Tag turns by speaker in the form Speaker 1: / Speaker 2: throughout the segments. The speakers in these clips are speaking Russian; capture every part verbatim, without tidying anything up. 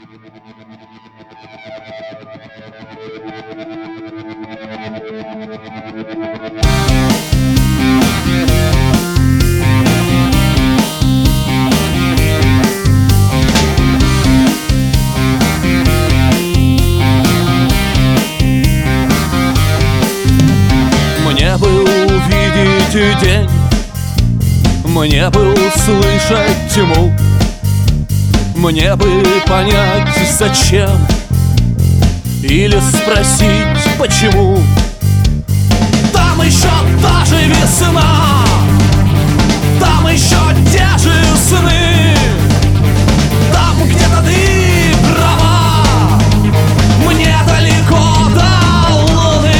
Speaker 1: Мне бы увидеть день, мне бы услышать тьму, мне бы понять, зачем, или спросить, почему. Там еще та же весна, там еще те же сны, там где-то ты права, мне далеко до луны.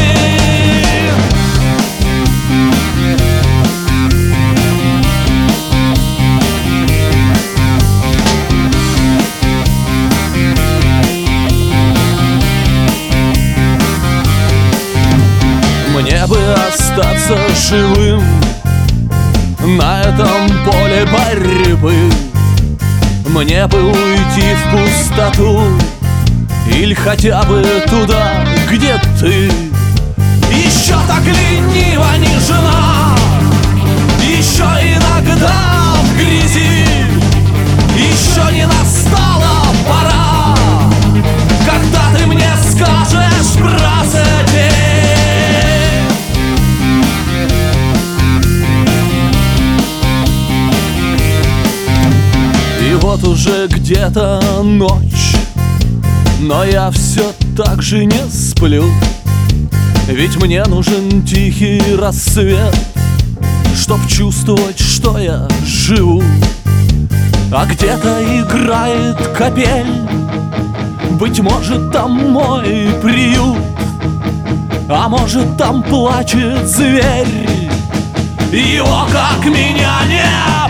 Speaker 1: Мне бы остаться живым на этом поле борьбы, мне бы уйти в пустоту или хотя бы туда, где ты. Еще так лениво не жена, еще иногда в грязи, еще не настала пора, когда ты мне скажешь бросить. И вот уже где-то ночь, но я все так же не сплю, ведь мне нужен тихий рассвет, чтоб чувствовать, что я живу. А где-то играет капель, быть может, там мой приют, а может, там плачет зверь, его как меня не